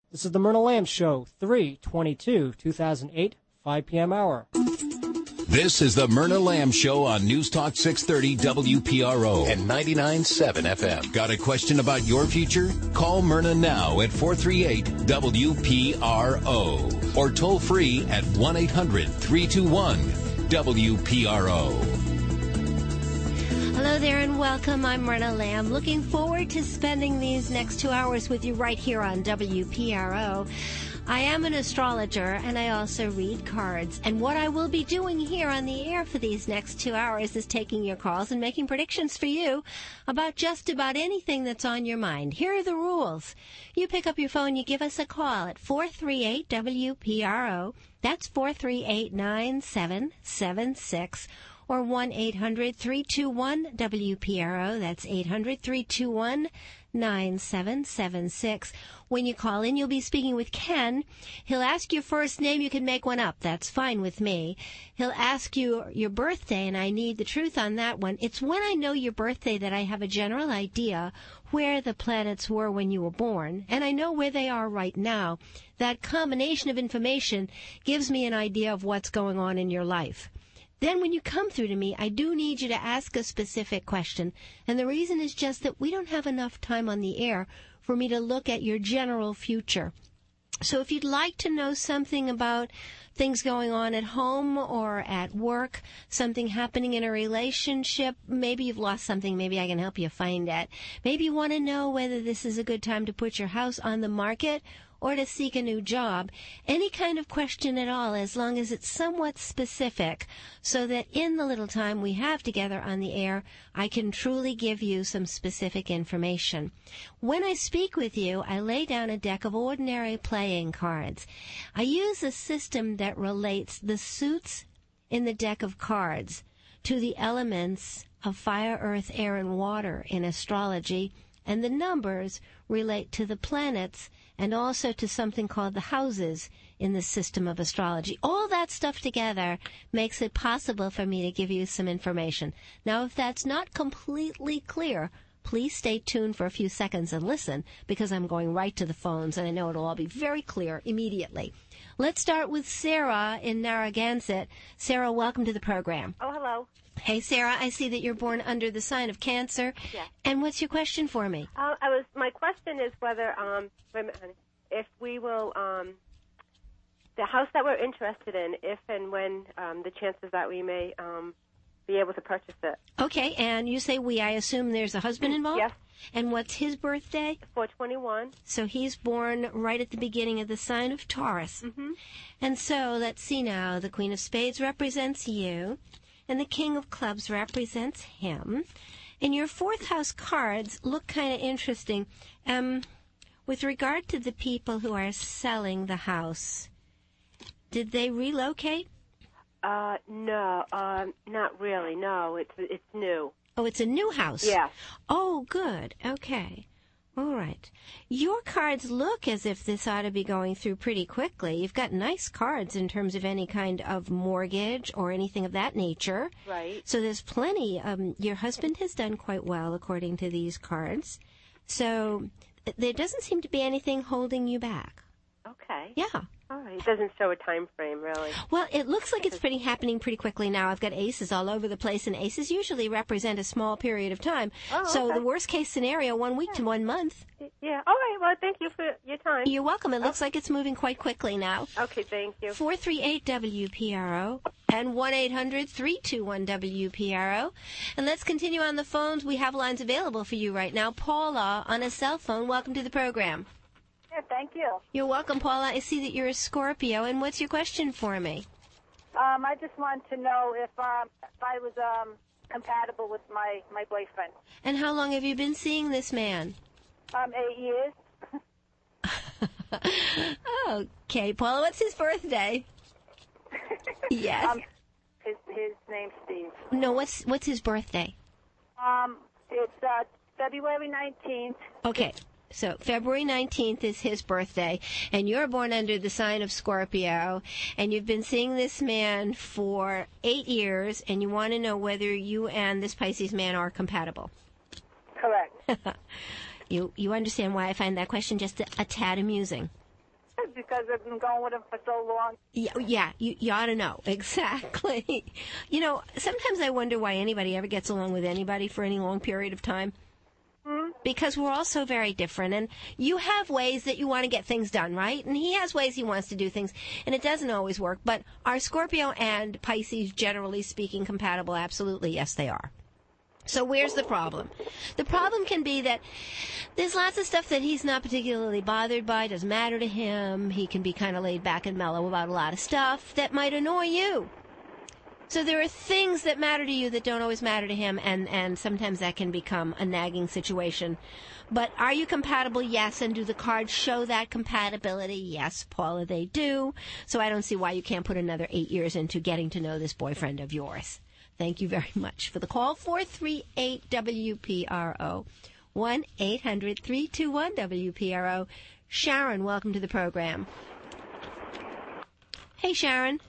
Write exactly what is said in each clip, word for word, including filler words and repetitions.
This is the Myrna Lamb Show, three twenty-two, two thousand eight, five p.m. hour. This is the Myrna Lamb Show on News Talk six thirty W P R O and ninety-nine point seven F M. Got a question about your future? Call Myrna now at four three eight W P R O or toll free at one eight hundred, three two one, W P R O. Hello there and welcome. I'm Myrna Lamb. Looking forward to spending these next two hours with you right here on W P R O. I am an astrologer, and I also read cards. And what I will be doing here on the air for these next two hours is taking your calls and making predictions for you about just about anything that's on your mind. Here are the rules. You pick up your phone, you give us a call at four three eight W P R O. That's four three eight, nine seven seven six. Or one eight hundred, three two one, W P R O. That's eight hundred, three two one, nine seven seven six. When you call in, you'll be speaking with Ken. He'll ask your first name. You can make one up. That's fine with me. He'll ask you your birthday, and I need the truth on that one. It's when I know your birthday that I have a general idea where the planets were when you were born, and I know where they are right now. That combination of information gives me an idea of what's going on in your life. Then when you come through to me, I do need you to ask a specific question. And the reason is just that we don't have enough time on the air for me to look at your general future. So if you'd like to know something about things going on at home or at work, something happening in a relationship, maybe you've lost something, maybe I can help you find it. Maybe you want to know whether this is a good time to put your house on the market or to seek a new job. Any kind of question at all, as long as it's somewhat specific, so that in the little time we have together on the air, I can truly give you some specific information. When I speak with you, I lay down a deck of ordinary playing cards. I use a system that relates the suits in the deck of cards to the elements of fire, earth, air, and water in astrology, and the numbers relate to the planets and also to something called the houses in the system of astrology. All that stuff together makes it possible for me to give you some information. Now, if that's not completely clear, please stay tuned for a few seconds and listen, because I'm going right to the phones, and I know it'll all be very clear immediately. Let's start with Sarah in Narragansett. Sarah, welcome to the program. Oh, hello. Hey, Sarah, I see that you're born under the sign of Cancer. Yes. And what's your question for me? Uh, I was. My question is whether, um, wait a minute, honey, if we will, um, the house that we're interested in, if and when um, the chances that we may um, be able to purchase it. Okay, and you say we, I assume there's a husband involved? Yes. And what's his birthday? four twenty-one. So he's born right at the beginning of the sign of Taurus. Mm-hmm. And so, let's see now, the Queen of Spades represents you, and the King of Clubs represents him. And your fourth house cards look kind of interesting. Um, with regard to the people who are selling the house, did they relocate? Uh, no, um, not really. No, it's it's new. Oh, it's a new house? Yes. Oh, good. Okay. All right. Your cards look as if this ought to be going through pretty quickly. You've got nice cards in terms of any kind of mortgage or anything of that nature. Right. So there's plenty. Um, your husband has done quite well according to these cards. So there doesn't seem to be anything holding you back. Okay. Yeah. All right. It doesn't show a time frame, really. Well, it looks like it's pretty happening pretty quickly now. I've got aces all over the place, and aces usually represent a small period of time. Oh, so okay. the worst case scenario, one week to one month. Yeah. All right. Well, thank you for your time. You're welcome. It looks like it's moving quite quickly now. Okay. Thank you. four three eight W P R O and one eight hundred, three two one, W P R O. And let's continue on the phones. We have lines available for you right now. Paula on a cell phone. Welcome to the program. Yeah, thank you. You're welcome, Paula. I see that you're a Scorpio. And what's your question for me? Um, I just want to know if, um, if I was um, compatible with my, my boyfriend. And how long have you been seeing this man? Um, eight years. Okay, Paula, what's his birthday? Yes. Um, his his name's Steve. No, what's what's his birthday? Um, it's uh, February nineteenth. Okay. So February nineteenth is his birthday, and you're born under the sign of Scorpio, and you've been seeing this man for eight years, and you want to know whether you and this Pisces man are compatible. Correct. you you understand why I find that question just a, a tad amusing? knows because I've been going with him for so long. Yeah, yeah you, you ought to know. Exactly. You know, sometimes I wonder why anybody ever gets along with anybody for any long period of time. Hmm? Because we're all so very different, and you have ways that you want to get things done, right? And he has ways he wants to do things, and it doesn't always work. But are Scorpio and Pisces, generally speaking, compatible? Absolutely, yes, they are. So where's the problem? The problem can be that there's lots of stuff that he's not particularly bothered by, doesn't matter to him. He can be kind of laid back and mellow about a lot of stuff that might annoy you. So there are things that matter to you that don't always matter to him, and, and sometimes that can become a nagging situation. But are you compatible? Yes. And do the cards show that compatibility? Yes, Paula, they do. So I don't see why you can't put another eight years into getting to know this boyfriend of yours. Thank you very much for the call. four three eight W P R O. one eight hundred three two one W P R O. Sharon, welcome to the program. Hey, Sharon.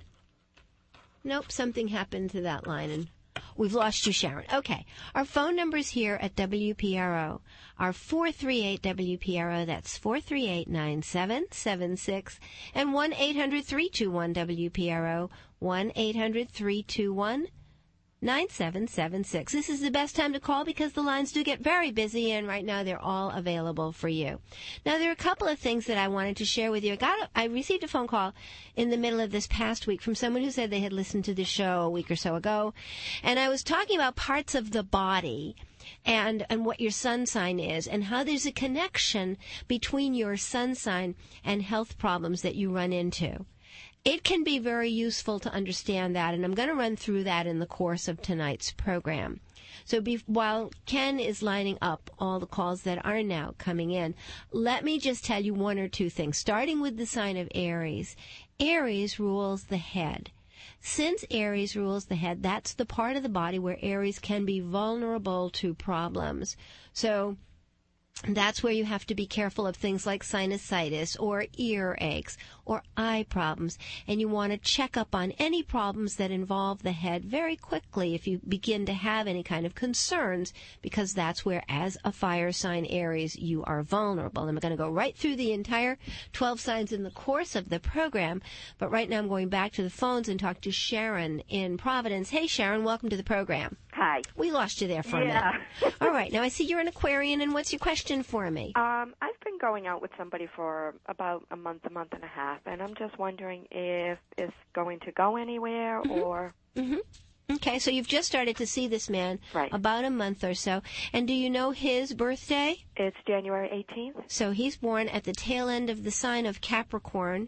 Nope, something happened to that line, and we've lost you, Sharon. Okay, our phone numbers here at W P R O are four three eight W P R O, that's four three eight, nine seven seven six, and one eight hundred three two one W P R O, one eight hundred three two one nine seven seven six. This is the best time to call because the lines do get very busy, and right now they're all available for you. Now, there are a couple of things that I wanted to share with you. I got a, I received a phone call in the middle of this past week from someone who said they had listened to the show a week or so ago, and I was talking about parts of the body and and what your sun sign is, and how there's a connection between your sun sign and health problems that you run into. It can be very useful to understand that, and I'm going to run through that in the course of tonight's program. So be, while Ken is lining up all the calls that are now coming in, let me just tell you one or two things, starting with the sign of Aries. Aries rules the head. Since Aries rules the head, that's the part of the body where Aries can be vulnerable to problems. So that's where you have to be careful of things like sinusitis or ear aches or eye problems. And you want to check up on any problems that involve the head very quickly if you begin to have any kind of concerns, because that's where, as a fire sign Aries, you are vulnerable. And I'm going to go right through the entire twelve signs in the course of the program. But right now I'm going back to the phones and talk to Sharon in Providence. Hey, Sharon, welcome to the program. Hi. We lost you there for yeah. a minute. All right. Now I see you're an Aquarian, and what's your question for me? Um, I've been going out with somebody for about a month, a month and a half, and I'm just wondering if it's going to go anywhere mm-hmm. or... Mm-hmm. Okay, so you've just started to see this man right. about a month or so. And do you know his birthday? It's January eighteenth. So he's born at the tail end of the sign of Capricorn,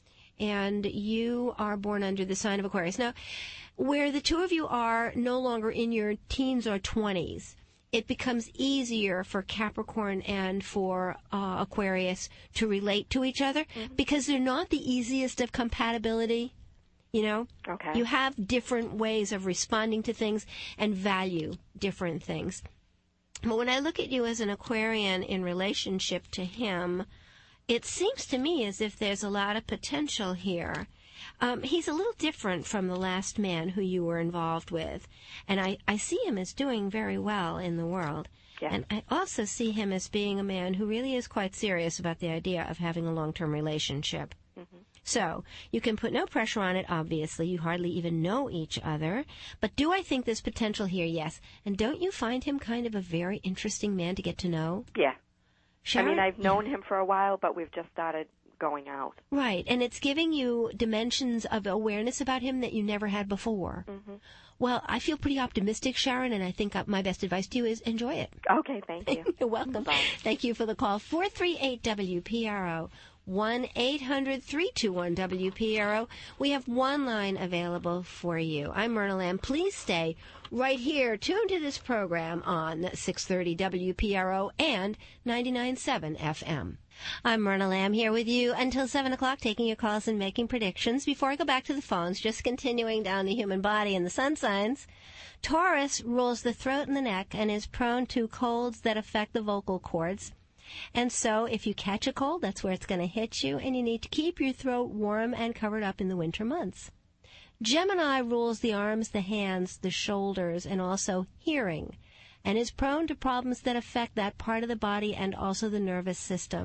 and you are born under the sign of Aquarius. Now, where the two of you are no longer in your teens or twenties, it becomes easier for Capricorn and for uh, Aquarius to relate to each other mm-hmm. because they're not the easiest of compatibility. You know, okay. You have different ways of responding to things and value different things. But when I look at you as an Aquarian in relationship to him, it seems to me as if there's a lot of potential here. Um, he's a little different from the last man who you were involved with. And I, I see him as doing very well in the world. Yeah. And I also see him as being a man who really is quite serious about the idea of having a long-term relationship. Mm-hmm. So you can put no pressure on it, obviously. You hardly even know each other. But do I think there's potential here? Yes. And don't you find him kind of a very interesting man to get to know? Yeah. Sharon? I mean, I've known yeah. him for a while, but we've just started going out. Right. And it's giving you dimensions of awareness about him that you never had before. Mm-hmm. Well, I feel pretty optimistic, Sharon, and I think my best advice to you is enjoy it. Okay, thank you. You're welcome. Bye. Thank you for the call. four three eight W P R O. one eight hundred three two one W P R O. We have one line available for you. I'm Myrna Lamb. Please stay right here, tuned to this program on six thirty W P R O and ninety-nine point seven F M. I'm Myrna Lamb here with you until seven o'clock, taking your calls and making predictions. Before I go back to the phones, just continuing down the human body and the sun signs, Taurus rules the throat and the neck and is prone to colds that affect the vocal cords. And so if you catch a cold, that's where it's going to hit you, and you need to keep your throat warm and covered up in the winter months. Gemini rules the arms, the hands, the shoulders, and also hearing, and is prone to problems that affect that part of the body and also the nervous system.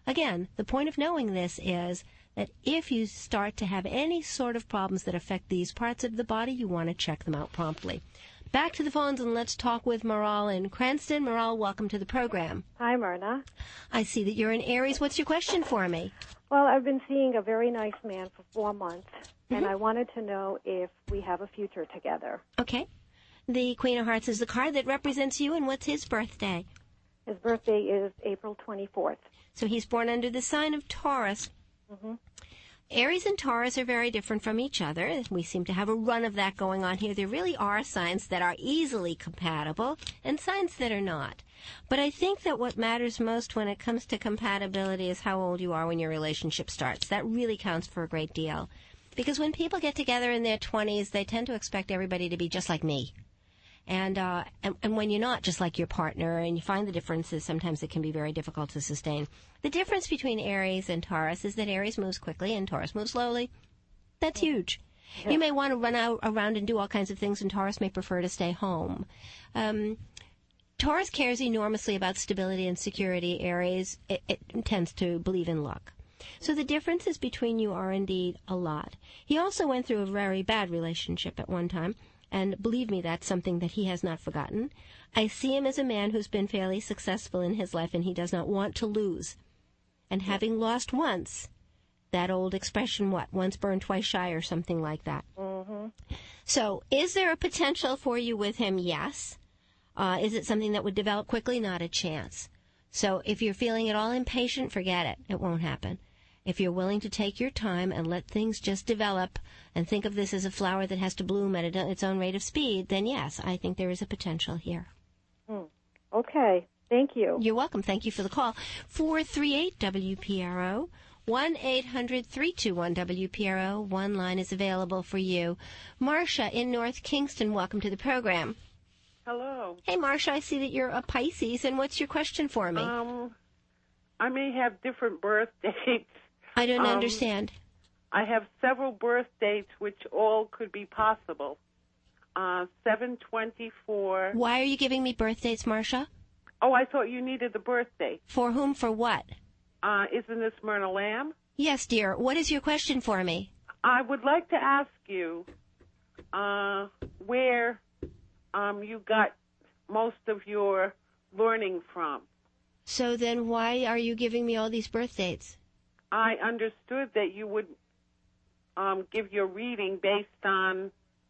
Again, the point of knowing this is that if you start to have any sort of problems that affect these parts of the body, you want to check them out promptly. Back to the phones and let's talk with Maral in Cranston. Maral, welcome to the program. Hi, Myrna. I see that you're in Aries. What's your question for me? Well, I've been seeing a very nice man for four months, Mm-hmm. and I wanted to know if we have a future together. Okay. The Queen of Hearts is the card that represents you, and what's his birthday? His birthday is April twenty-fourth. So he's born under the sign of Taurus. Mm-hmm. Aries and Taurus are very different from each other. We seem to have a run of that going on here. There really are signs that are easily compatible and signs that are not. But I think that what matters most when it comes to compatibility is how old you are when your relationship starts. That really counts for a great deal. Because when people get together in their twenties, they tend to expect everybody to be just like me. And, uh, and and when you're not just like your partner and you find the differences, sometimes it can be very difficult to sustain. The difference between Aries and Taurus is that Aries moves quickly and Taurus moves slowly. That's huge. Yeah. You may want to run out around and do all kinds of things, and Taurus may prefer to stay home. Um, Taurus cares enormously about stability and security. Aries, it, it tends to believe in luck. So the differences between you are indeed a lot. He also went through a very bad relationship at one time. And believe me, that's something that he has not forgotten. I see him as a man who's been fairly successful in his life, and he does not want to lose. And having lost once, that old expression, what, once burned, twice shy, or something like that. Mm-hmm. So is there a potential for you with him? Yes. Uh, is it something that would develop quickly? Not a chance. So if you're feeling at all impatient, forget it. It won't happen. If you're willing to take your time and let things just develop and think of this as a flower that has to bloom at its own rate of speed, then yes, I think there is a potential here. Mm. Okay. Thank you. You're welcome. Thank you for the call. four three eight W P R O, one eight hundred three two one W P R O. One line is available for you. Marcia in North Kingston, welcome to the program. Hello. Hey, Marcia, I see that you're a Pisces, and what's your question for me? Um, I may have different birth dates. I don't um, understand. I have several birth dates which all could be possible. Uh, seven twenty-four. Why are you giving me birth dates, Marcia? Oh, I thought you needed the birthday. For whom, for what? Uh, isn't this Myrna Lamb? Yes, dear. What is your question for me? I would like to ask you uh, where um, you got most of your learning from. So then why are you giving me all these birth dates? I understood that you would um, give your reading based on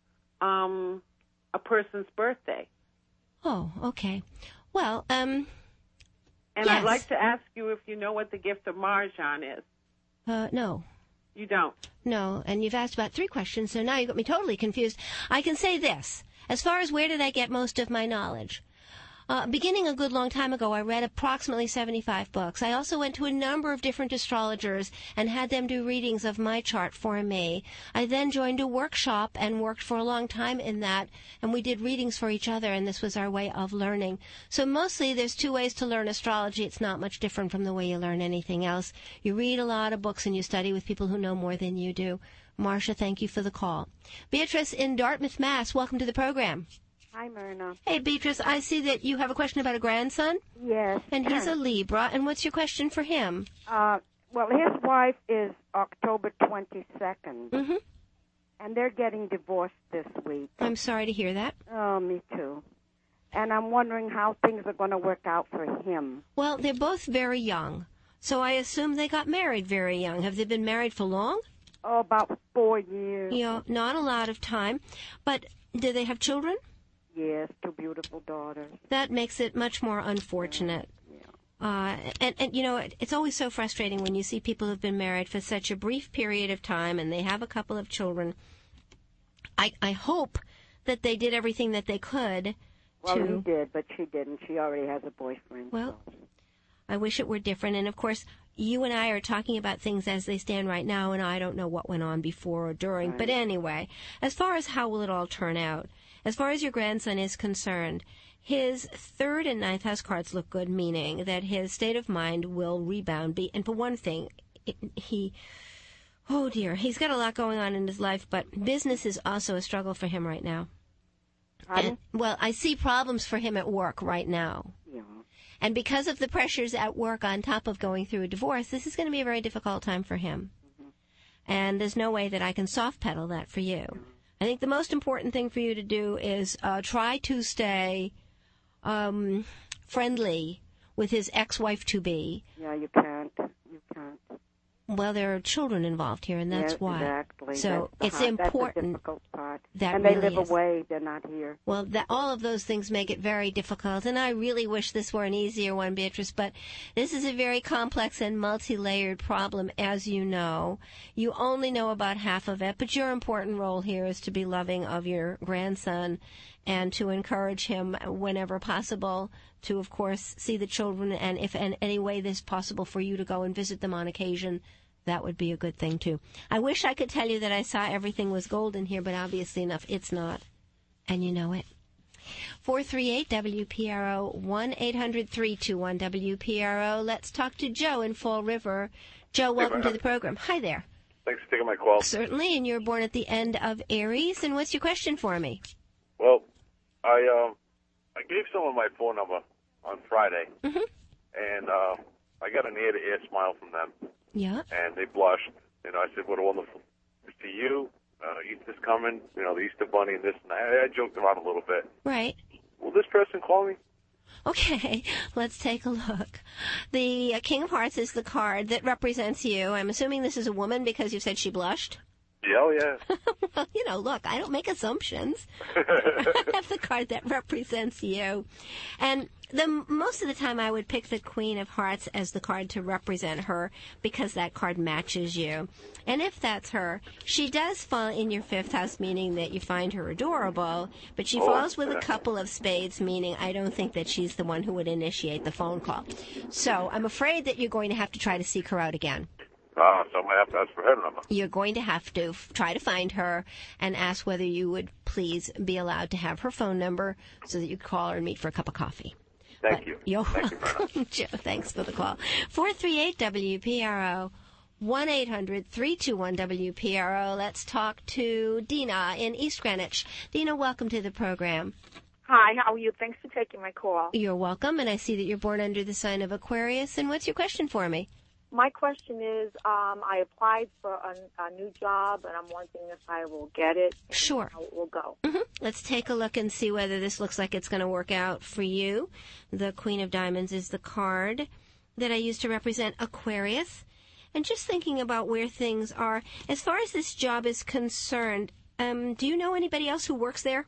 um, a person's birthday. Oh, okay. Well, um... And yes. I'd like to ask you if you know what the gift of Marjan is. Uh, no. You don't? No, and you've asked about three questions, so now you got me totally confused. I can say this. As far as where did I get most of my knowledge? Uh, beginning a good long time ago, I read approximately seventy-five books. I also went to a number of different astrologers and had them do readings of my chart for me. I then joined a workshop and worked for a long time in that, and we did readings for each other, and this was our way of learning. So mostly there's two ways to learn astrology. It's not much different from the way you learn anything else. You read a lot of books and you study with people who know more than you do. Marcia, thank you for the call. Beatrice in Dartmouth, Mass., welcome to the program. Hi, Myrna. Hey, Beatrice, I see that you have a question about a grandson. Yes. And he's a Libra. And what's your question for him? Uh, well, his wife is October twenty-second. Mm-hmm. And they're getting divorced this week. I'm sorry to hear that. Oh, me too. And I'm wondering how things are going to work out for him. Well, they're both very young. So I assume they got married very young. Have they been married for long? Oh, about four years. You know, not a lot of time. But do they have children? Yes, two beautiful daughters. That makes it much more unfortunate. Yeah. Uh, and, and, you know, it, it's always so frustrating when you see people who've been married for such a brief period of time and they have a couple of children. I, I hope that they did everything that they could well, to... Well, he did, but she didn't. She already has a boyfriend. Well, so. I wish it were different. And, of course, you and I are talking about things as they stand right now, and I don't know what went on before or during. Right. But anyway, as far as how will it all turn out, as far as your grandson is concerned, his third and ninth house cards look good, meaning that his state of mind will rebound. Be, and for one thing, it, he, oh dear, he's got a lot going on in his life, but business is also a struggle for him right now. And, well, I see problems for him at work right now. Yeah. And because of the pressures at work on top of going through a divorce, this is going to be a very difficult time for him. Mm-hmm. And there's no way that I can soft pedal that for you. Mm-hmm. I think the most important thing for you to do is uh, try to stay um, friendly with his ex-wife-to-be. Yeah, you can't. You can't. Well, there are children involved here, and that's yes, why. Exactly. So that's it's hard. important. That's the difficult part. That and really they live is. away. They're not here. Well, that, all of those things make it very difficult, and I really wish this were an easier one, Beatrice, but this is a very complex and multi-layered problem, as you know. You only know about half of it, but your important role here is to be loving of your grandson and to encourage him whenever possible to, of course, see the children, and if in any way there's possible for you to go and visit them on occasion, that would be a good thing, too. I wish I could tell you that I saw everything was golden here, but obviously enough, it's not. And you know it. four three eight W P R O, one eight hundred three two one W P R O. Let's talk to Joe in Fall River. Joe, welcome hey, to the program. Hi there. Thanks for taking my call. Certainly, and you're born at the end of Aries. And what's your question for me? Well, I um, I gave someone my phone number on Friday, mm-hmm. and uh, I got an ear-to-ear smile from them. Yeah. And they blushed. You know, I said, what a wonderful to see you. Uh, Easter's coming, you know, the Easter Bunny and this and that. I, I joked around a little bit. Right. Will this person call me? Okay, let's take a look. The uh, King of Hearts is the card that represents you. I'm assuming this is a woman because you said she blushed. Yeah, oh, yeah. Well, you know, look, I don't make assumptions. I have the card that represents you. And the most of the time I would pick the Queen of Hearts as the card to represent her because that card matches you. And if that's her, she does fall in your fifth house, meaning that you find her adorable, but she oh, falls with yeah. a couple of spades, meaning I don't think that she's the one who would initiate the phone call. So I'm afraid that you're going to have to try to seek her out again. Ah, so I'm going to have to ask for her number. You're going to have to f- try to find her and ask whether you would please be allowed to have her phone number so that you could call her and meet for a cup of coffee. Thank but you. You're Thank welcome, you Joe. Thanks for the call. four three eight W P R O, one eight hundred three two one W P R O. Let's talk to Dina in East Greenwich. Dina, welcome to the program. Hi, how are you? Thanks for taking my call. You're welcome, and I see that you're born under the sign of Aquarius. And what's your question for me? My question is, um, I applied for a, a new job, and I'm wondering if I will get it. And sure. How it will go. Mm-hmm. Let's take a look and see whether this looks like it's going to work out for you. The Queen of Diamonds is the card that I use to represent Aquarius. And just thinking about where things are, as far as this job is concerned, um, do you know anybody else who works there?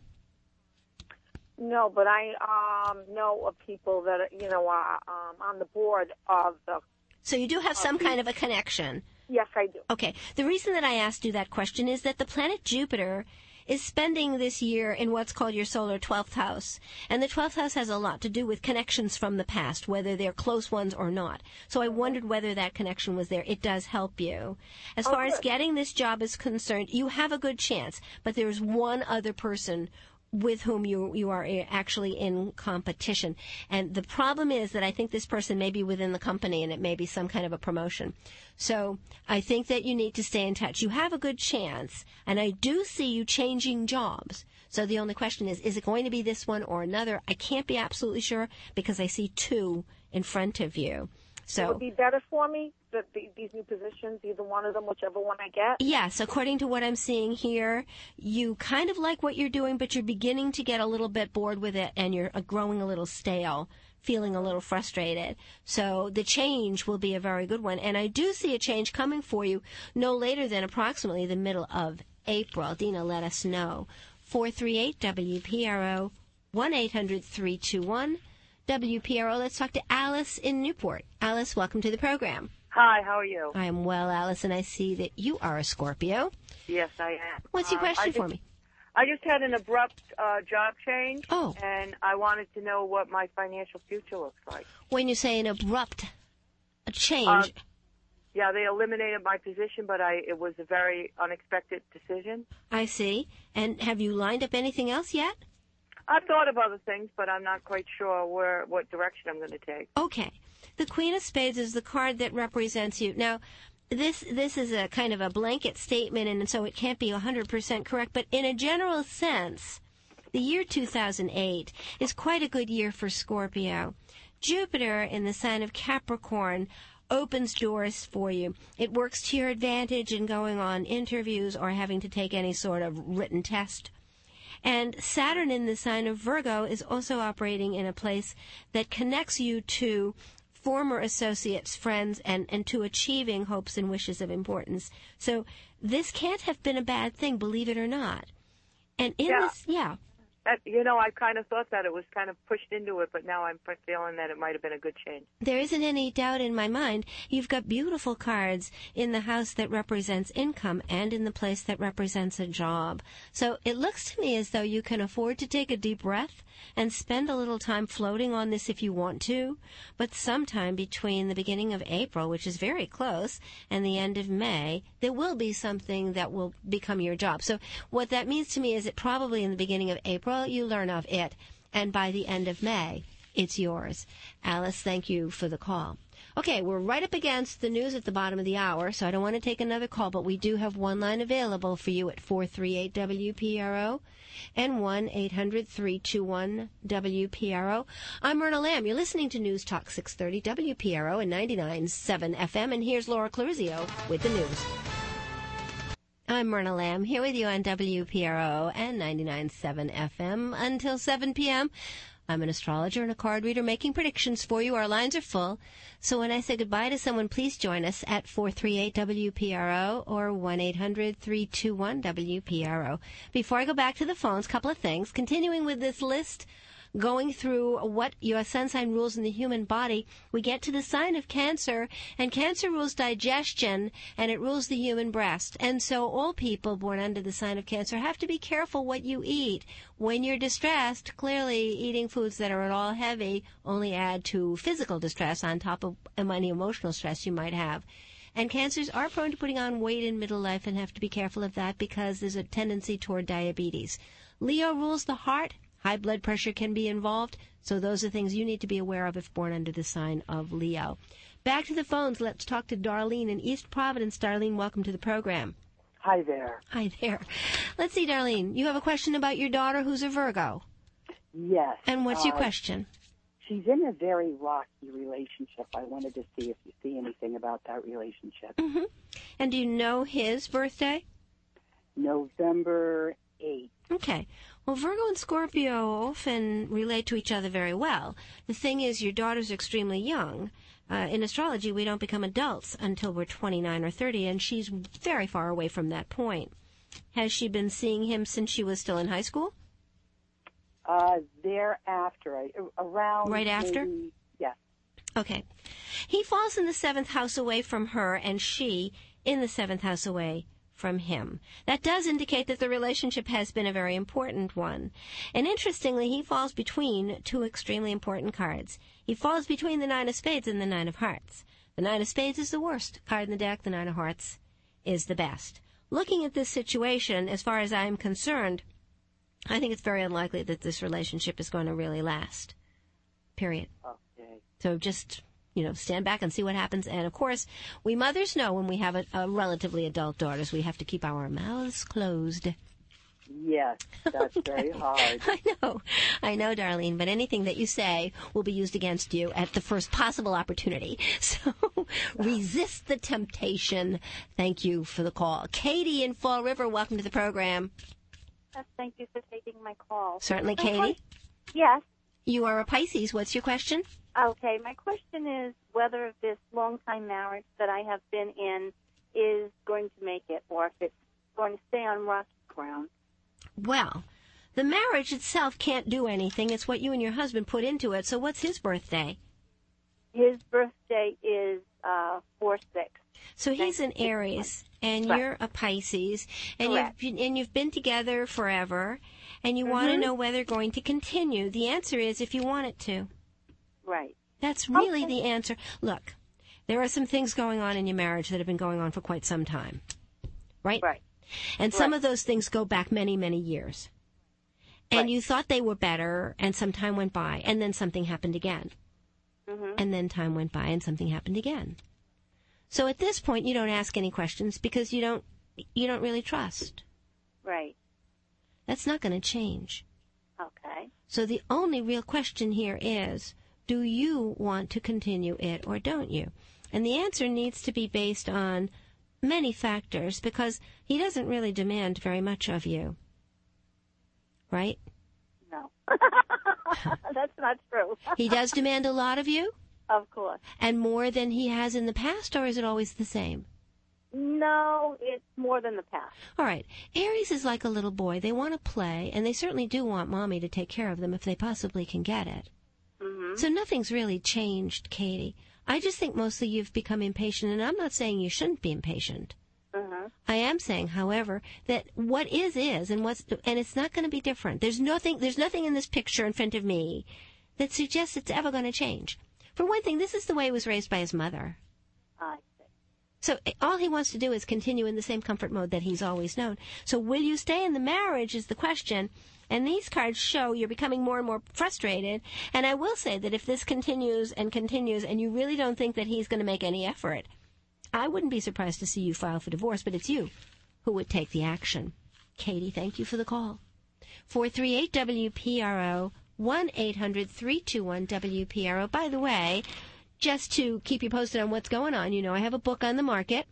No, but I um, know of people that, are, you know, are um, on the board of the... So you do have some kind of a connection. Yes, I do. Okay. The reason that I asked you that question is that the planet Jupiter is spending this year in what's called your solar twelfth house. And the twelfth house has a lot to do with connections from the past, whether they're close ones or not. So I wondered whether that connection was there. It does help you. As oh, far good. as getting this job is concerned, you have a good chance, but there's one other person with whom you you are actually in competition. And the problem is that I think this person may be within the company and it may be some kind of a promotion. So I think that you need to stay in touch. You have a good chance, and I do see you changing jobs. So the only question is, is it going to be this one or another? I can't be absolutely sure because I see two in front of you. So it would be better for me, that the, these new positions, either one of them, whichever one I get? Yes, according to what I'm seeing here, you kind of like what you're doing, but you're beginning to get a little bit bored with it, and you're growing a little stale, feeling a little frustrated. So the change will be a very good one. And I do see a change coming for you no later than approximately the middle of April. Dina, let us know. four three eight W P R O, one eight hundred three two one W P R O. Let's talk to Alice in Newport. Alice, welcome to the program. Hi, how are you? I am well, Alice, and I see that you are a Scorpio. Yes, I am. What's your question um, just, for me? I just had an abrupt uh, job change, oh. and I wanted to know what my financial future looks like. When you say an abrupt change... Uh, yeah, they eliminated my position, but I it was a very unexpected decision. I see. And have you lined up anything else yet? I've thought of other things, but I'm not quite sure where what direction I'm going to take. Okay. The Queen of Spades is the card that represents you. Now, this this is a kind of a blanket statement, and so it can't be one hundred percent correct, but in a general sense, the year two thousand eight is quite a good year for Scorpio. Jupiter in the sign of Capricorn opens doors for you. It works to your advantage in going on interviews or having to take any sort of written test. And Saturn in the sign of Virgo is also operating in a place that connects you to former associates, friends, and, and to achieving hopes and wishes of importance. So this can't have been a bad thing, believe it or not. And in Yeah. this, yeah. That, you know, I kind of thought that it was kind of pushed into it, but now I'm feeling that it might have been a good change. There isn't any doubt in my mind. You've got beautiful cards in the house that represents income and in the place that represents a job. So it looks to me as though you can afford to take a deep breath and spend a little time floating on this if you want to. But sometime between the beginning of April, which is very close, and the end of May, there will be something that will become your job. So what that means to me is that probably in the beginning of April, you learn of it, and by the end of May, it's yours. Alice, thank you for the call. Okay, we're right up against the news at the bottom of the hour, so I don't want to take another call, but we do have one line available for you at four three eight W P R O and one eight hundred three two one W P R O. I'm Myrna Lamb. You're listening to News Talk six thirty W P R O and ninety-nine point seven F M, and here's Laura Clarizio with the news. I'm Myrna Lamb, here with you on W P R O and ninety-nine point seven F M until seven p.m. I'm an astrologer and a card reader making predictions for you. Our lines are full, so when I say goodbye to someone, please join us at four three eight W P R O or one eight hundred three two one W P R O. Before I go back to the phones, a couple of things. Continuing with this list, going through what your sun sign rules in the human body, we get to the sign of Cancer, and Cancer rules digestion, and it rules the human breast. And so all people born under the sign of Cancer have to be careful what you eat. When you're distressed, clearly eating foods that are at all heavy only add to physical distress on top of any emotional stress you might have. And Cancers are prone to putting on weight in middle life and have to be careful of that because there's a tendency toward diabetes. Leo rules the heart. High blood pressure can be involved, so those are things you need to be aware of if born under the sign of Leo. Back to the phones. Let's talk to Darlene in East Providence. Darlene, welcome to the program. Hi there. Hi there. Let's see, Darlene, you have a question about your daughter who's a Virgo. Yes. And what's uh, your question? She's in a very rocky relationship. I wanted to see if you see anything about that relationship. Mm-hmm. And do you know his birthday? November eighth. Okay. Well, Virgo and Scorpio often relate to each other very well. The thing is, your daughter's extremely young. Uh, in astrology, we don't become adults until we're twenty-nine or thirty, and she's very far away from that point. Has she been seeing him since she was still in high school? Uh, thereafter, I, around... Right after? Maybe, yes. Okay. He falls in the seventh house away from her, and she in the seventh house away from him. That does indicate that the relationship has been a very important one. And interestingly, he falls between two extremely important cards. He falls between the Nine of Spades and the Nine of Hearts. The Nine of Spades is the worst card in the deck. The Nine of Hearts is the best. Looking at this situation, as far as I am concerned, I think it's very unlikely that this relationship is going to really last. Period. Okay. So just, you know, stand back and see what happens. And, of course, we mothers know when we have a, a relatively adult daughters, we have to keep our mouths closed. Yes, that's Okay. very hard. I know. I know, Darlene, but anything that you say will be used against you at the first possible opportunity. So resist the temptation. Thank you for the call. Katie in Fall River, welcome to the program. Yes, thank you for taking my call. Certainly, My Katie. que- Yes. You are a Pisces. What's your question? Okay, my question is whether this long-time marriage that I have been in is going to make it, or if it's going to stay on rocky ground. Well, the marriage itself can't do anything. It's what you and your husband put into it. So what's his birthday? His birthday is uh, four six. So he's an Aries, and Correct. you're a Pisces, and Correct. you've and you've been together forever, and you want to Mhm. know whether it's going to continue. The answer is if you want it to. Right. That's really the answer. Look, there are some things going on in your marriage that have been going on for quite some time, right? Right. And some Right. of those things go back many, many years. And Right. you thought they were better, and some time went by, and then something happened again. Mm-hmm. And then time went by, and something happened again. So at this point, you don't ask any questions because you don't you don't really trust. Right. That's not going to change. Okay. So the only real question here is, Do you want to continue it or don't you? And the answer needs to be based on many factors because he doesn't really demand very much of you. Right? No. That's not true. He does demand a lot of you? Of course. And more than he has in the past, or is it always the same? No, it's more than the past. All right. Aries is like a little boy. They want to play, and they certainly do want Mommy to take care of them if they possibly can get it. Mm-hmm. So nothing's really changed, Katie. I just think mostly you've become impatient, and I'm not saying you shouldn't be impatient. Mm-hmm. I am saying, however, that what is is, and what's and it's not going to be different. There's nothing. There's nothing in this picture in front of me that suggests it's ever going to change. For one thing, this is the way he was raised by his mother. I see. So all he wants to do is continue in the same comfort mode that he's always known. So will you stay in the marriage is the question. And these cards show you're becoming more and more frustrated. And I will say that if this continues and continues and you really don't think that he's going to make any effort, I wouldn't be surprised to see you file for divorce, but it's you who would take the action. Katie, thank you for the call. four three eight W P R O, one eight hundred three two one W P R O. By the way, just to keep you posted on what's going on, you know I have a book on the market.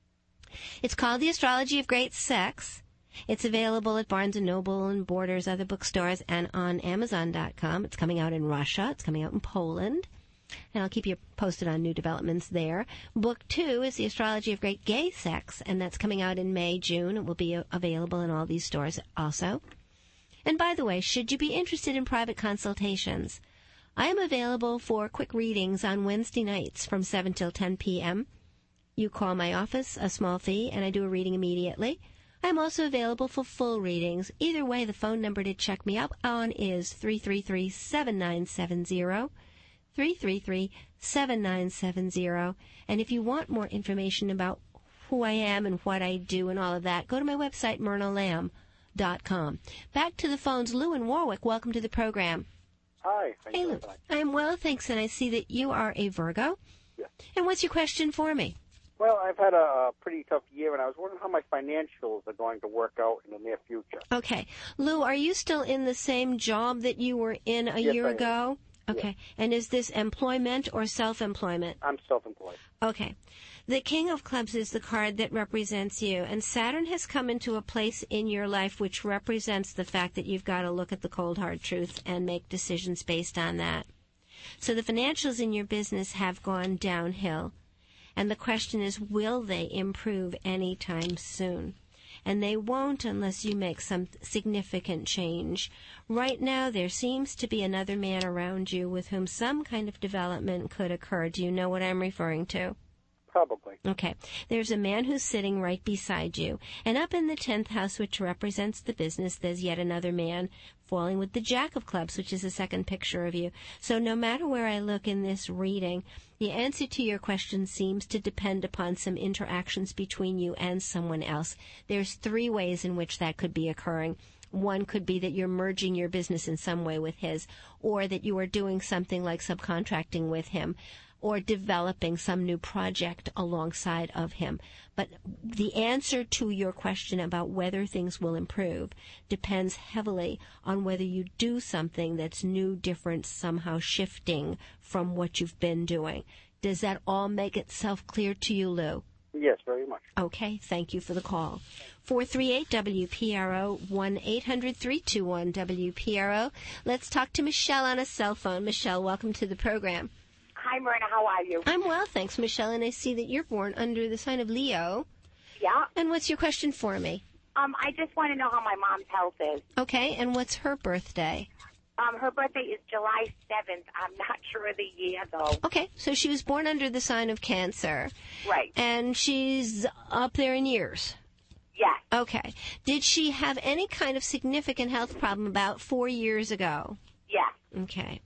It's called The Astrology of Great Sex. It's available at Barnes and Noble and Borders, other bookstores, and on Amazon dot com. It's coming out in Russia. It's coming out in Poland. And I'll keep you posted on new developments there. Book two is The Astrology of Great Gay Sex, and that's coming out in May, June. It will be available in all these stores also. And by the way, should you be interested in private consultations, I am available for quick readings on Wednesday nights from seven till ten p.m. You call my office, a small fee, and I do a reading immediately. I'm also available for full readings. Either way, the phone number to check me up on is three three three, seven nine seven zero, three three three, seven nine seven zero. And if you want more information about who I am and what I do and all of that, go to my website, myrna lamb dot com. Back to the phones. Lou in Warwick, welcome to the program. Hi. Hey, Lou. I'm well, thanks, and I see that you are a Virgo. Yes. And what's your question for me? Well, I've had a pretty tough year, and I was wondering how my financials are going to work out in the near future. Okay. Lou, are you still in the same job that you were in a Yes, year I am. ago? Okay. Yes. And is this employment or self-employment? I'm self-employed. Okay. The King of Clubs is the card that represents you, and Saturn has come into a place in your life which represents the fact that you've got to look at the cold, hard truth and make decisions based on that. So the financials in your business have gone downhill. And the question is, will they improve anytime soon? And they won't unless you make some significant change. Right now, there seems to be another man around you with whom some kind of development could occur. Do you know what I'm referring to? Probably. Okay. There's a man who's sitting right beside you. And up in the tenth house, which represents the business, there's yet another man falling with the Jack of Clubs, which is a second picture of you. So no matter where I look in this reading, the answer to your question seems to depend upon some interactions between you and someone else. There's three ways in which that could be occurring. One could be that you're merging your business in some way with his, or that you are doing something like subcontracting with him, or developing some new project alongside of him. But the answer to your question about whether things will improve depends heavily on whether you do something that's new, different, somehow shifting from what you've been doing. Does that all make itself clear to you, Lou? Yes, very much. Okay, thank you for the call. four three eight W P R O, one eight hundred three two one W P R O. Let's talk to Michelle on a cell phone. Michelle, welcome to the program. Hi, Myrna. How are you? I'm well, thanks, Michelle, and I see that you're born under the sign of Leo. Yeah. And what's your question for me? Um, I just want to know how my mom's health is. Okay, and what's her birthday? Um, her birthday is July seventh. I'm not sure of the year, though. Okay, so she was born under the sign of Cancer. Right. And she's up there in years. Yes. Okay. Did she have any kind of significant health problem about four years ago? Yes. Okay.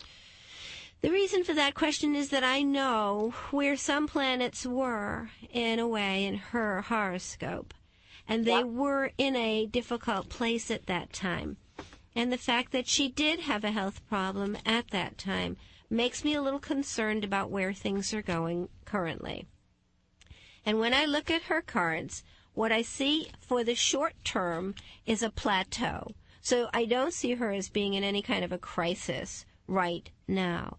The reason for that question is that I know where some planets were, in a way, in her horoscope. And they yep. were in a difficult place at that time. And the fact that she did have a health problem at that time makes me a little concerned about where things are going currently. And when I look at her cards, what I see for the short term is a plateau. So I don't see her as being in any kind of a crisis right now.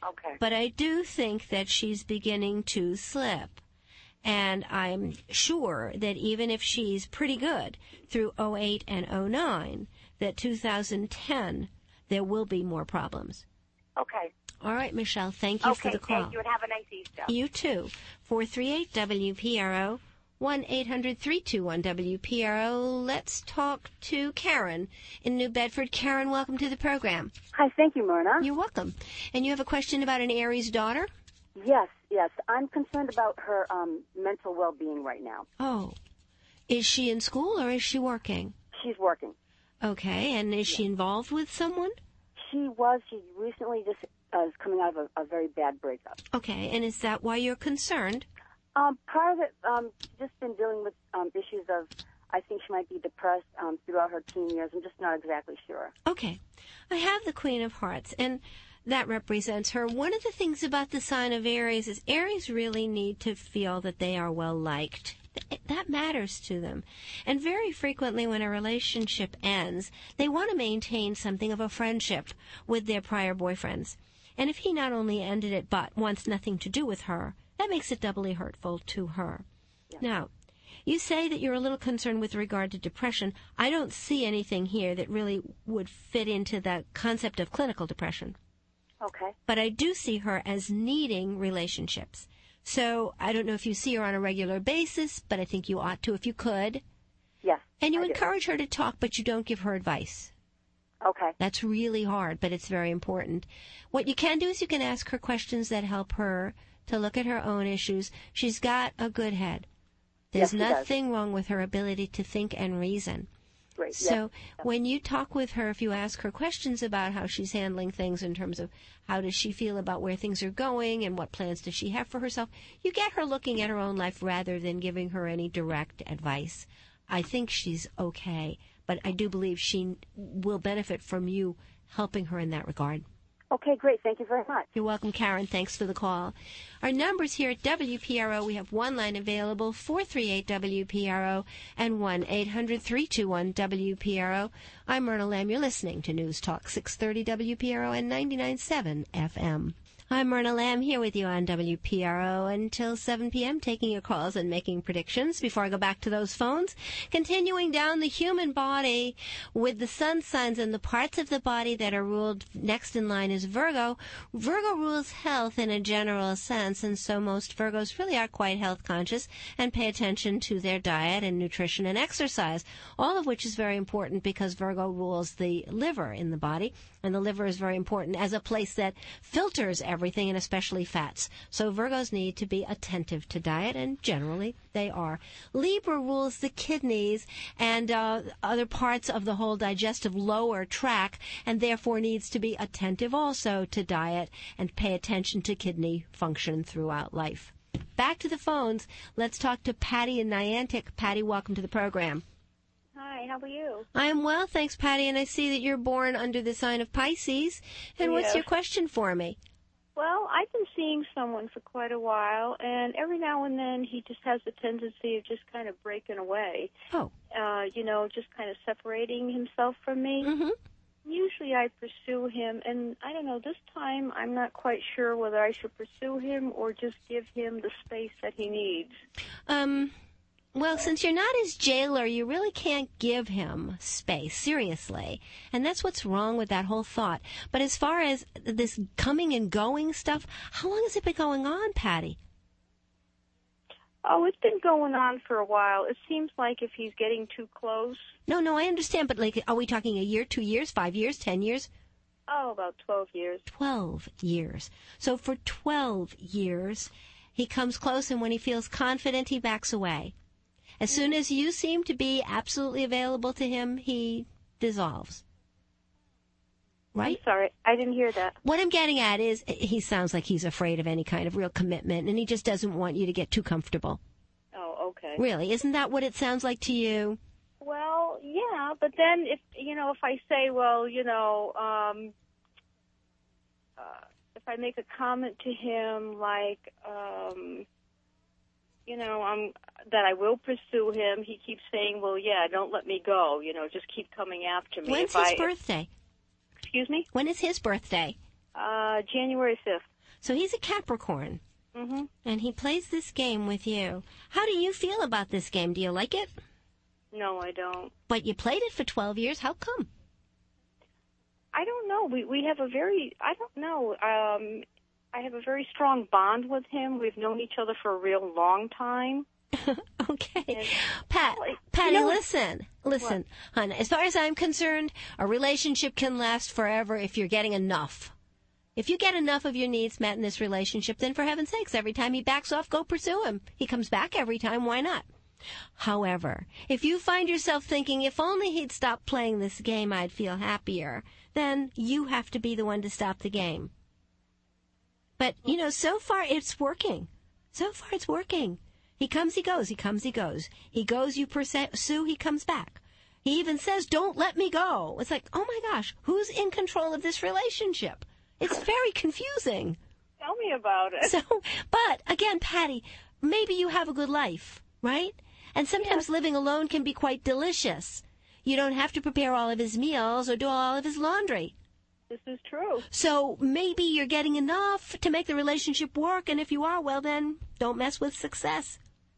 Okay. But I do think that she's beginning to slip. And I'm sure that even if she's pretty good through oh eight and oh nine, that two thousand ten, there will be more problems. Okay. All right, Michelle, thank you okay, for the call. Thank you, and have a nice Easter. You too. four three eight W P R O, one eight hundred three two one W P R O. Let's talk to Karen in New Bedford. Karen, welcome to the program. Hi, thank you, Myrna. You're welcome. And you have a question about an Aries daughter? Yes, yes. I'm concerned about her um, mental well-being right now. Oh. Is she in school or is she working? She's working. Okay, and is she involved with someone? She was. She recently just uh, is coming out of a, a very bad breakup. Okay, and is that why you're concerned? Um, part of it, um, she's just been dealing with um, issues of, I think she might be depressed um, throughout her teen years. I'm just not exactly sure. Okay. I have the Queen of Hearts, and that represents her. One of the things about the sign of Aries is Aries really need to feel that they are well liked. That matters to them. And very frequently when a relationship ends, they want to maintain something of a friendship with their prior boyfriends. And if he not only ended it but wants nothing to do with her, that makes it doubly hurtful to her. Yeah. Now, you say that you're a little concerned with regard to depression. I don't see anything here that really would fit into the concept of clinical depression. Okay. But I do see her as needing relationships. So I don't know if you see her on a regular basis, but I think you ought to if you could. Yes. And you I encourage do. her to talk, but you don't give her advice. Okay. That's really hard, but it's very important. What you can do is you can ask her questions that help her to look at her own issues. She's got a good head. There's yes, nothing wrong with her ability to think and reason. Great. So yes. when you talk with her, if you ask her questions about how she's handling things in terms of how does she feel about where things are going and what plans does she have for herself, you get her looking at her own life rather than giving her any direct advice. I think she's okay, but I do believe she will benefit from you helping her in that regard. Okay, great. Thank you very much. You're welcome, Karen. Thanks for the call. Our numbers here at W P R O, we have one line available, four three eight W P R O, and one eight hundred three two one W P R O. I'm Myrna Lamb. You're listening to News Talk six thirty W P R O and ninety-nine point seven F M. I'm Myrna Lamb here with you on W P R O until seven p.m., taking your calls and making predictions. Before I go back to those phones, continuing down the human body with the sun signs and the parts of the body that are ruled next in line is Virgo. Virgo rules health in a general sense, and so most Virgos really are quite health conscious and pay attention to their diet and nutrition and exercise, all of which is very important because Virgo rules the liver in the body, and the liver is very important as a place that filters everything. Everything, and especially fats. So Virgos need to be attentive to diet, and generally they are. Libra rules the kidneys and uh, other parts of the whole digestive lower tract, and therefore needs to be attentive also to diet and pay attention to kidney function throughout life. Back to the phones. Let's talk to Patty in Niantic. Patty, welcome to the program. Hi, how are you? I am well, thanks, Patty, and I see that you're born under the sign of Pisces. And Yes. What's your question for me? Well, I've been seeing someone for quite a while, and every now and then he just has a tendency of just kind of breaking away. Oh. Uh, you know, just kind of separating himself from me. Mm-hmm. Usually I pursue him, and I don't know, this time I'm not quite sure whether I should pursue him or just give him the space that he needs. Um... Well, since you're not his jailer, you really can't give him space, seriously. And that's what's wrong with that whole thought. But as far as this coming and going stuff, how long has it been going on, Patty? Oh, it's been going on for a while. It seems like if he's getting too close. No, no, I understand. But, like, are we talking a year, two years, five years, ten years? Oh, about twelve years. Twelve years. So for twelve years, he comes close, and when he feels confident, he backs away. As soon as you seem to be absolutely available to him, he dissolves. Right? I'm sorry, I didn't hear that. What I'm getting at is he sounds like he's afraid of any kind of real commitment, and he just doesn't want you to get too comfortable. Oh, okay. Really? Isn't that what it sounds like to you? Well, yeah, but then if, you know, if I say, well, you know, um, uh, if I make a comment to him like, um, you know, um, that I will pursue him, he keeps saying, well, yeah, don't let me go, you know, just keep coming after me. When's if his I, birthday? Excuse me? When is his birthday? Uh, January fifth. So he's a Capricorn. Mhm. And he plays this game with you. How do you feel about this game? Do you like it? No, I don't. But you played it for twelve years. How come? I don't know. We we have a very I don't know. Um, I have a very strong bond with him. We've known each other for a real long time. Okay. And, Pat, like, Patty, you know, listen. Listen, hon, as far as I'm concerned, a relationship can last forever if you're getting enough. If you get enough of your needs met in this relationship, then for heaven's sakes, every time he backs off, go pursue him. He comes back every time, why not? However, if you find yourself thinking, if only he'd stop playing this game, I'd feel happier, then you have to be the one to stop the game. But, you know, so far it's working. So far it's working. He comes, he goes, he comes, he goes. He goes, you pursue, he comes back. He even says, don't let me go. It's like, oh my gosh, who's in control of this relationship? It's very confusing. Tell me about it. So, but again, Patty, maybe you have a good life, right? And sometimes living alone can be quite delicious. You don't have to prepare all of his meals or do all of his laundry. This is true. So maybe you're getting enough to make the relationship work, and if you are, well then, don't mess with success.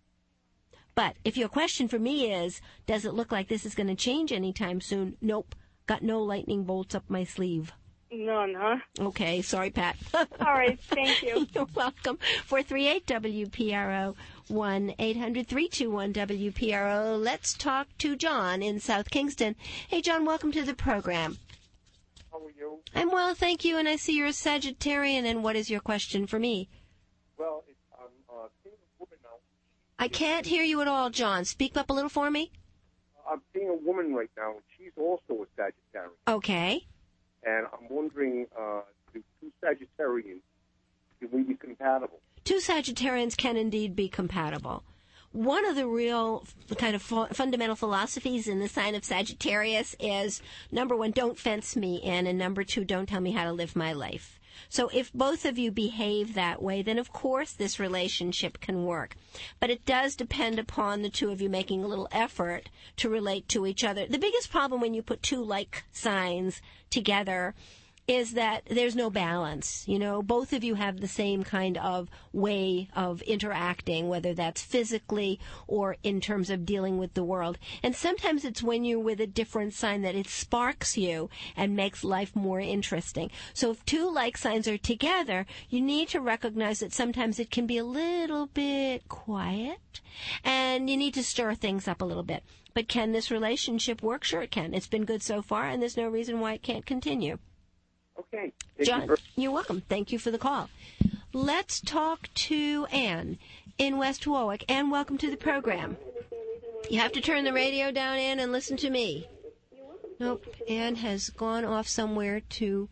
But if your question for me is, does it look like this is going to change anytime soon? Nope. Got no lightning bolts up my sleeve. None, huh? Okay, sorry, Pat. All right, thank you. You're welcome. four three eight W P R O, one eight hundred three two one W P R O. Let's talk to John in South Kingston. Hey, John, welcome to the program. How are you? I'm well, thank you, and I see you're a Sagittarian, and what is your question for me? Well, it's, I'm uh, seeing a woman now. I can't hear you at all, John. Speak up a little for me. I'm seeing a woman right now, and she's also a Sagittarian. Okay. And I'm wondering, uh, do two Sagittarians, can we be compatible? Two Sagittarians can indeed be compatible. One of the real kind of fundamental philosophies in the sign of Sagittarius is, number one, don't fence me in, and number two, don't tell me how to live my life. So if both of you behave that way, then of course this relationship can work. But it does depend upon the two of you making a little effort to relate to each other. The biggest problem when you put two like signs together is that there's no balance. You know, both of you have the same kind of way of interacting, whether that's physically or in terms of dealing with the world. And sometimes it's when you're with a different sign that it sparks you and makes life more interesting. So if two like signs are together, you need to recognize that sometimes it can be a little bit quiet and you need to stir things up a little bit. But can this relationship work? Sure it can. It's been good so far, and there's no reason why it can't continue. Okay. John, you you're welcome. Thank you for the call. Let's talk to Ann in West Warwick. Ann, welcome to the program. You have to turn the radio down, Ann, and listen to me. Nope, Ann has gone off somewhere to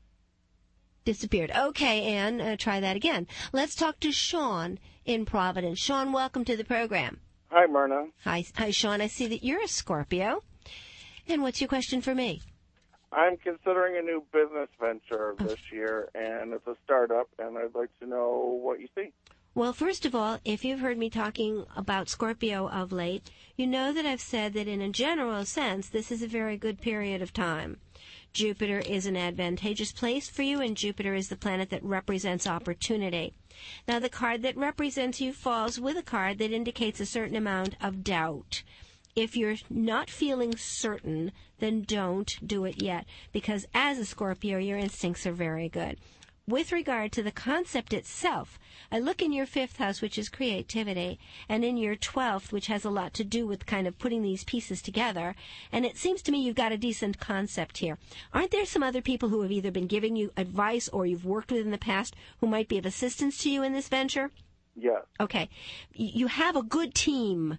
disappeared. Okay, Ann, uh, try that again. Let's talk to Sean in Providence. Sean, welcome to the program. Hi, Myrna. Hi, hi, Sean. I see that you're a Scorpio. And what's your question for me? I'm considering a new business venture this year, and it's a startup, and I'd like to know what you see. Well, first of all, if you've heard me talking about Scorpio of late, you know that I've said that in a general sense, this is a very good period of time. Jupiter is an advantageous place for you, and Jupiter is the planet that represents opportunity. Now, the card that represents you falls with a card that indicates a certain amount of doubt. If you're not feeling certain, then don't do it yet, because as a Scorpio, your instincts are very good. With regard to the concept itself, I look in your fifth house, which is creativity, and in your twelfth, which has a lot to do with kind of putting these pieces together, and it seems to me you've got a decent concept here. Aren't there some other people who have either been giving you advice or you've worked with in the past who might be of assistance to you in this venture? Yes. Okay. You have a good team.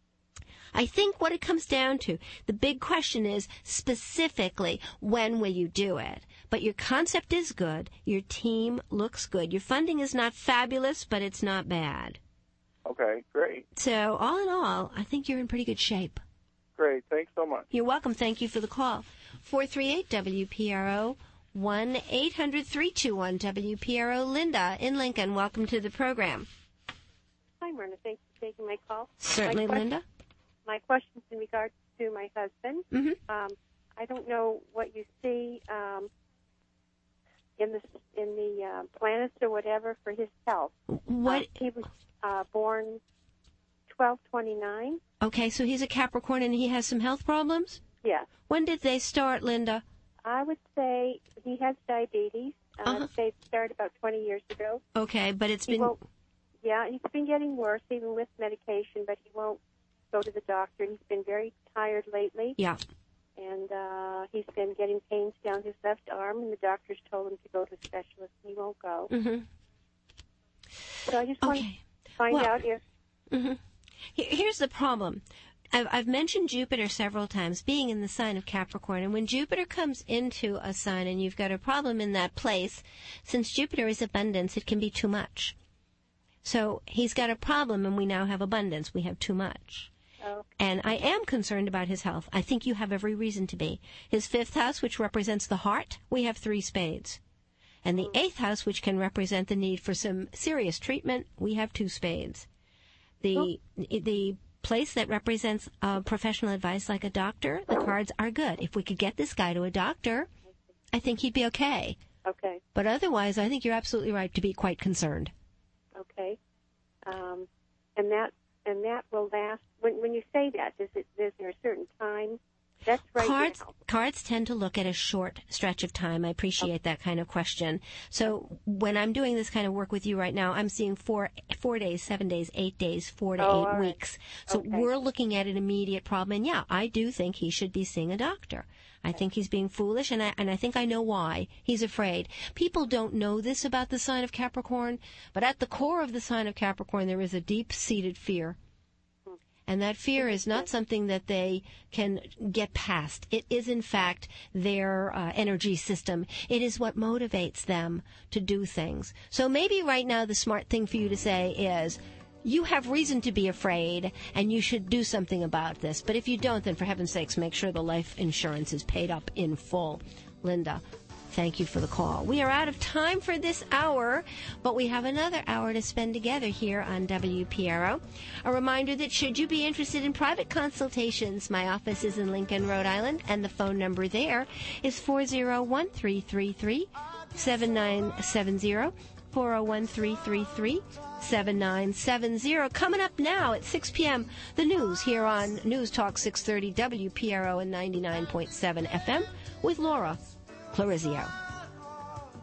I think what it comes down to, the big question is specifically, when will you do it? But your concept is good. Your team looks good. Your funding is not fabulous, but it's not bad. Okay, great. So all in all, I think you're in pretty good shape. Great. Thanks so much. You're welcome. Thank you for the call. four three eight W P R O, one eight hundred three two one W P R O. Linda in Lincoln, welcome to the program. Hi, Myrna. Thanks for taking my call. Certainly, my question, Linda. My question's in regards to my husband. Mm-hmm. Um, I don't know what you see. Um, in the in the uh, planets or whatever for his health. What? Uh, he was uh, born twelve twenty-nine. Okay, so he's a Capricorn and he has some health problems? Yes. When did they start, Linda? I would say he has diabetes. Uh, Uh-huh. They started about twenty years ago. Okay, but it's He been... won't- Yeah, he's been getting worse, even with medication, but he won't go to the doctor. He's been very tired lately. Yeah. And uh, he's been getting pains down his left arm, and the doctors told him to go to a specialist, and he won't go. Mm-hmm. So I just want Okay. to find Well- out if... Mm-hmm. Here's the problem. I've, I've mentioned Jupiter several times, being in the sign of Capricorn. And when Jupiter comes into a sign and you've got a problem in that place, since Jupiter is abundance, it can be too much. So he's got a problem, and we now have abundance. We have too much. Oh. And I am concerned about his health. I think you have every reason to be. His fifth house, which represents the heart, we have three spades. And the eighth house, which can represent the need for some serious treatment, we have two spades. The the place that represents uh, professional advice like a doctor, the cards are good. If we could get this guy to a doctor, I think he'd be okay. Okay. But otherwise, I think you're absolutely right to be quite concerned. Okay. Um, and that and that will last. When when you say that, is it is there a certain time? That's right. Cards now. cards tend to look at a short stretch of time. I appreciate that kind of question. So when I'm doing this kind of work with you right now, I'm seeing four four days, seven days, eight days, four to Oh, eight all right. weeks. So Okay. we're looking at an immediate problem. And yeah, I do think he should be seeing a doctor. I think he's being foolish, and I and I think I know why. He's afraid. People don't know this about the sign of Capricorn, but at the core of the sign of Capricorn, there is a deep-seated fear. And that fear is not something that they can get past. It is, in fact, their uh, energy system. It is what motivates them to do things. So maybe right now the smart thing for you to say is, you have reason to be afraid, and you should do something about this. But if you don't, then for heaven's sakes, make sure the life insurance is paid up in full. Linda, thank you for the call. We are out of time for this hour, but we have another hour to spend together here on W P R O. A reminder that should you be interested in private consultations, my office is in Lincoln, Rhode Island, and the phone number there is four oh one, three three three, seven nine seven zero, four oh one, three three three, seven nine seven zero. Coming up now at six p.m., the news here on News Talk six thirty W P R O and ninety-nine point seven F M with Laura Clarizio.